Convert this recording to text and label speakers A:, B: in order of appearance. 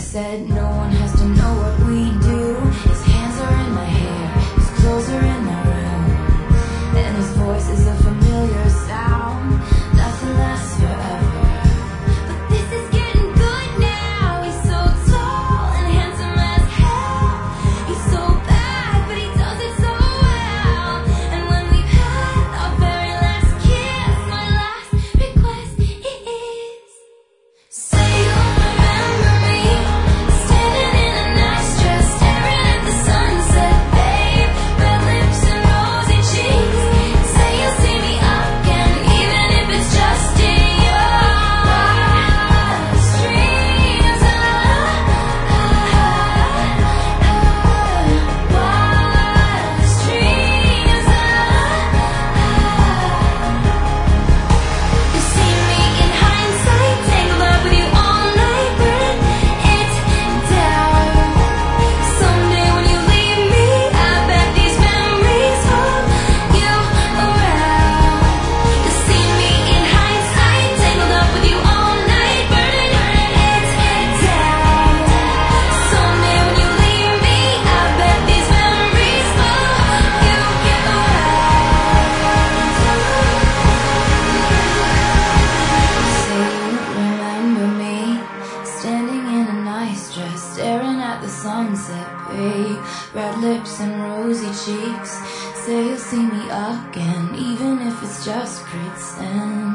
A: said no one has to know what we do. His hands are in my hair, his clothes are in my room, and his voice is a familiar sound. Nothing lasts forever, but this is getting good now. He's so tall and handsome as hell. He's so bad, but he does it so well. And when we've had our very last kiss, my last request is, say you'll remember me, standing in a nice dress, staring at the sunset, babe. Red lips and rosy cheeks. Say you'll see me again, even if it's just in your dreams. You see me in hindsight, tangled up with you all night, burning it down. Someday when you leave me, I bet these memories hold you around. You see me in hindsight, tangled up with you all night, burning it down. Someday when you leave me, I bet these memories hold you around. Say you remember me, standing in a nice dress, staring at the sunset, babe. Red lips and rosy cheeks. Say you'll see me again, even if it's just pretend.